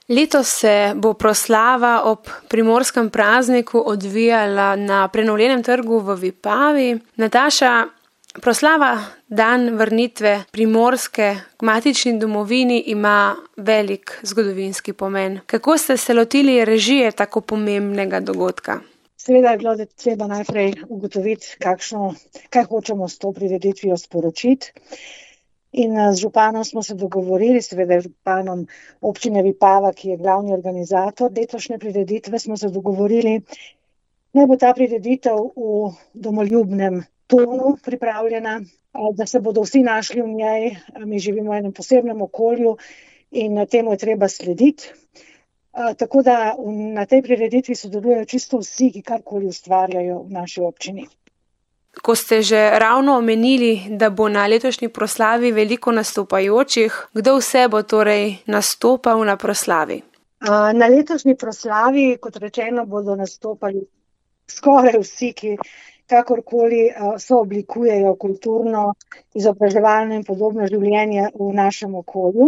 Letos se bo proslava ob primorskem prazniku odvijala na prenovljenem trgu v Vipavi. Nataša, proslava dan vrnitve Primorske k matični domovini ima velik zgodovinski pomen. Kako ste se lotili režije tako pomembnega dogodka? Seveda je bilo treba najprej ugotoviti, kaj hočemo s to prireditvijo sporočiti. In z županom smo se dogovorili, seveda županom občine Vipava, ki je glavni organizator letošnje prireditve, smo se dogovorili, naj bo ta prireditev v domoljubnem tonu pripravljena, da se bodo vsi našli v njej. Mi živimo v enem posebnem okolju in temu je treba slediti. Tako da na tej prireditvi sodelujejo čisto vsi, ki karkoli ustvarjajo v naši občini. Ko ste že ravno omenili, da bo na letošnji proslavi veliko nastopajočih, kdo vse bo torej nastopal na proslavi? Na letošnji proslavi, kot rečeno, bodo nastopali skoraj vsi, ki kakorkoli sooblikujejo kulturno, izobraževalno in podobno življenje v našem okolju.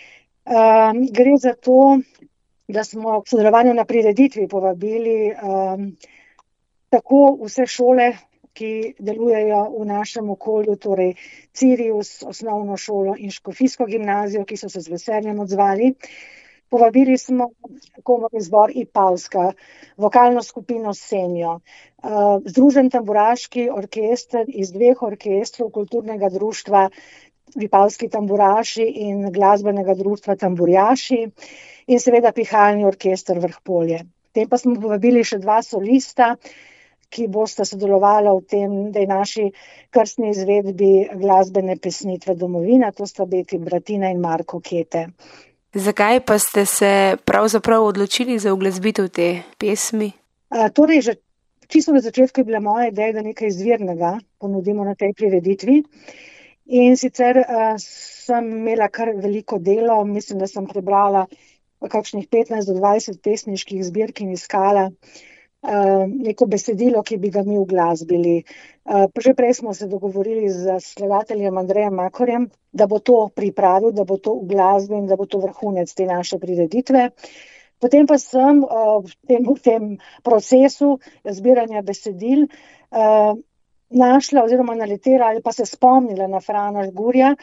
Gre za to, da smo v sodelovanju na prireditvi povabili tako vse šole, ki delujejo v našem okolju, torej Cirius, osnovno šolo in Škofijsko gimnazijo, ki so se z veseljem odzvali. Povabili smo komorni zbor Ipavska, vokalno skupino Senjo, Združen tamburaški orkester iz 2 orkestrov kulturnega društva Vipavski tamburaši in glasbenega društva Tamburjaši in seveda pihalni orkester Vrhpolje. Tem pa smo povabili še 2 solista, ki bosta sodelovala v tem, da je naši krstni izvedbi glasbene pesnitve Domovina, to sta beti Bratina in Marko Kete. Zakaj pa ste se pravzaprav odločili za uglasbitev te pesmi? Torej, že čisto na začetku je bila moja ideja, da nekaj izvirnega ponudimo na tej prireditvi. In sicer sem imela kar veliko delo, mislim, da sem prebrala kakšnih 15 do 20 pesniških zbirk in iskala neko besedilo, ki bi ga mi uglasbili. Že prej smo se dogovorili z skladateljem Andrejem Makorjem, da bo to pripravil, da bo to uglasbil in da bo to vrhunec te naše prireditve. Potem pa sem v tem procesu zbiranja besedil našla oziroma naletela ali pa se spomnila na Frana Žgurja,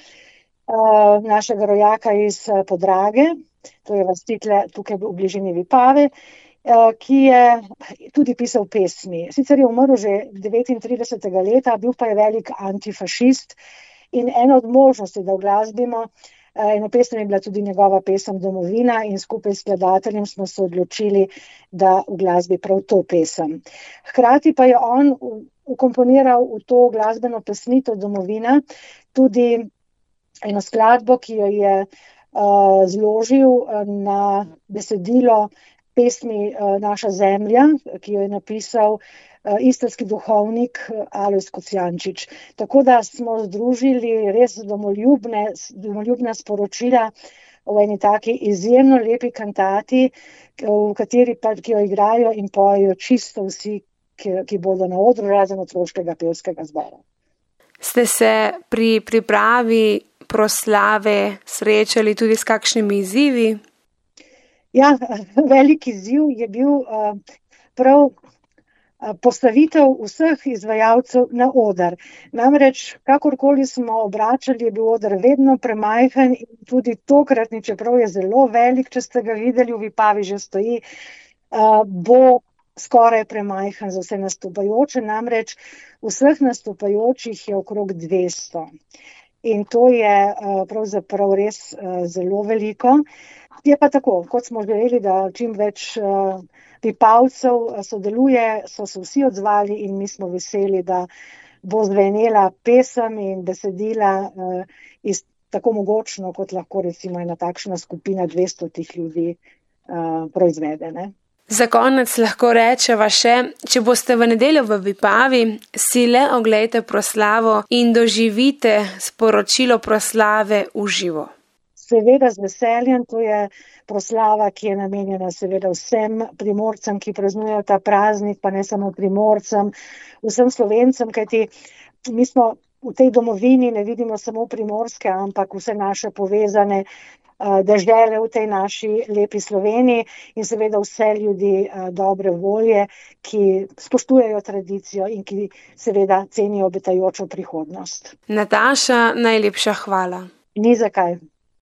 našega rojaka iz Podrage, to je vas tukaj v bližini Vipave, ki je tudi pisal pesmi. Sicer je umrl že 39. leta, bil pa je velik antifašist in ena od možnosti, da uglasbimo eno pesem, je bila tudi njegova pesem Domovina in skupaj s skladateljem smo se odločili, da uglasbi prav to pesem. Hkrati pa je on ukomponiral v to glasbeno pesnitev Domovina tudi eno skladbo, ki jo je zložil na besedilo pesmi Naša zemlja, ki jo je napisal istrski duhovnik Alojz Kocijančič. Tako da smo združili res domoljubna sporočila v eni taki izjemno lepi kantati, ki jo igrajo in pojejo čisto vsi, ki bodo na odru, razen otroškega pevskega zbora. Ste se pri pripravi proslave srečali tudi s kakšnimi izzivi? Ja, velik izziv je bil prav postavitev vseh izvajalcev na oder. Namreč, kakorkoli smo obračali, je bil oder vedno premajhen in tudi tokratni, čeprav je zelo velik, če ste ga videli, v Vipavi že stoji, bo skoraj premajhen za vse nastopajoče, namreč vseh nastopajočih je okrog 200. In to je pravzaprav res zelo veliko. Je pa tako, kot smo želeli, da čim več Vipavcev sodeluje, so se vsi odzvali in mi smo veseli, da bo zvenela pesem in besedila tako mogočno, kot lahko recimo ena takšna skupina 200 ljudi proizvedene. Za konec lahko rečeva še, če boste v nedeljo v Vipavi, si le oglejte proslavo in doživite sporočilo proslave v živo. Seveda z veseljem, to je proslava, ki je namenjena seveda vsem Primorcem, ki praznujejo ta praznik, pa ne samo Primorcem, vsem Slovencem, kajti mi smo v tej domovini, ne vidimo samo primorske, ampak vse naše povezane dežele v tej naši lepi Sloveniji in seveda vse ljudi dobre volje, ki spoštujejo tradicijo in ki seveda cenijo obetajočo prihodnost. Nataša, najlepša hvala. Ni za kaj.